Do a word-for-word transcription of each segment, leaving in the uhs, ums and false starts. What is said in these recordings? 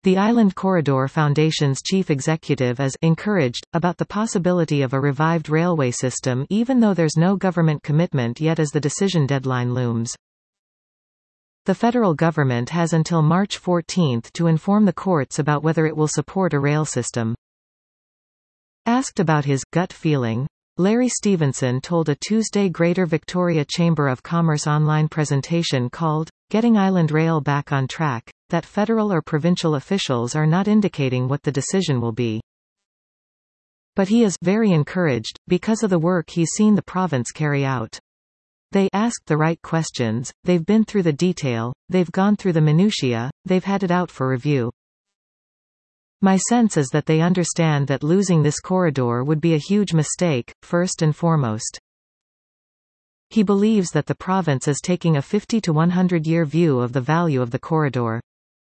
The Island Corridor Foundation's chief executive is encouraged about the possibility of a revived railway system even though there's no government commitment yet as the decision deadline looms. The federal government has until March fourteenth to inform the courts about whether it will support a rail system. Asked about his gut feeling, Larry Stevenson told a Tuesday Greater Victoria Chamber of Commerce online presentation called, Getting Island Rail Back on Track, that federal or provincial officials are not indicating what the decision will be. But he is very encouraged, because of the work he's seen the province carry out. They asked the right questions, they've been through the detail, they've gone through the minutiae, they've had it out for review. My sense is that they understand that losing this corridor would be a huge mistake, first and foremost. He believes that the province is taking a fifty to one hundred year view of the value of the corridor.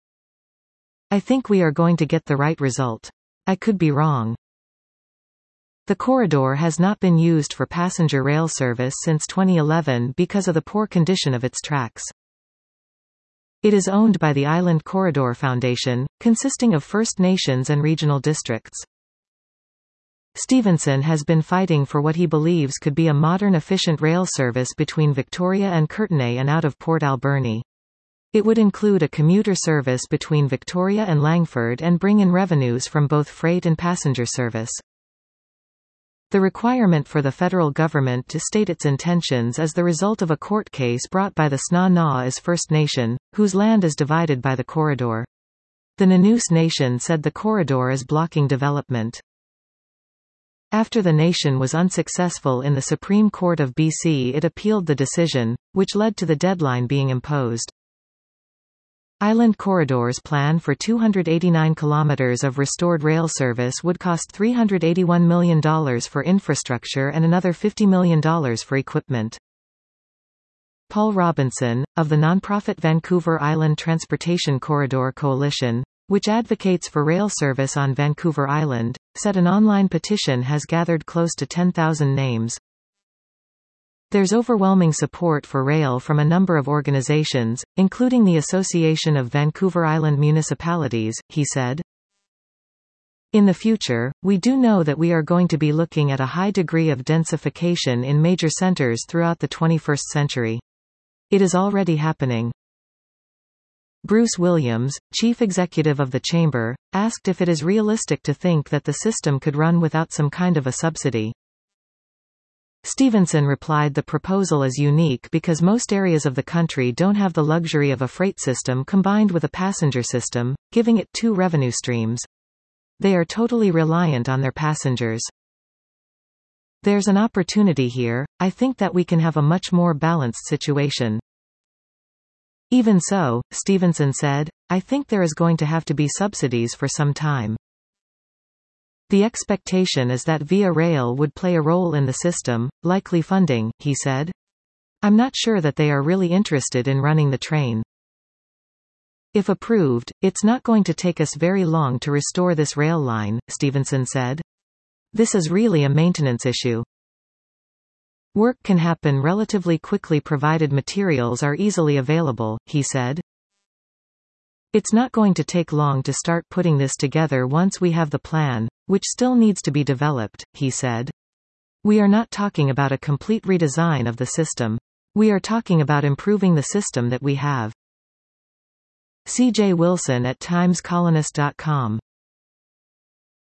I think we are going to get the right result. I could be wrong. The corridor has not been used for passenger rail service since twenty eleven because of the poor condition of its tracks. It is owned by the Island Corridor Foundation, consisting of First Nations and regional districts. Stevenson has been fighting for what he believes could be a modern efficient rail service between Victoria and Courtenay and out of Port Alberni. It would include a commuter service between Victoria and Langford and bring in revenues from both freight and passenger service. The requirement for the federal government to state its intentions is the result of a court case brought by the Sna Naas First Nation, whose land is divided by the corridor. The Nanoose Nation said the corridor is blocking development. After the nation was unsuccessful in the Supreme Court of B C, it appealed the decision, which led to the deadline being imposed. Island Corridor's plan for two hundred eighty-nine kilometers of restored rail service would cost three hundred eighty-one million dollars for infrastructure and another fifty million dollars for equipment. Paul Robinson, of the nonprofit Vancouver Island Transportation Corridor Coalition, which advocates for rail service on Vancouver Island, said an online petition has gathered close to ten thousand names. There's overwhelming support for rail from a number of organizations, including the Association of Vancouver Island Municipalities, he said. In the future, we do know that we are going to be looking at a high degree of densification in major centers throughout the twenty-first century. It is already happening. Bruce Williams, chief executive of the Chamber, asked if it is realistic to think that the system could run without some kind of a subsidy. Stevenson replied the proposal is unique because most areas of the country don't have the luxury of a freight system combined with a passenger system, giving it two revenue streams. They are totally reliant on their passengers. There's an opportunity here. I think that we can have a much more balanced situation. Even so, Stevenson said, I think there is going to have to be subsidies for some time. The expectation is that Via Rail would play a role in the system, likely funding, he said. I'm not sure that they are really interested in running the train. If approved, it's not going to take us very long to restore this rail line, Stevenson said. This is really a maintenance issue. Work can happen relatively quickly provided materials are easily available, he said. It's not going to take long to start putting this together once we have the plan, which still needs to be developed, he said. We are not talking about a complete redesign of the system. We are talking about improving the system that we have. C J Wilson at times colonist dot com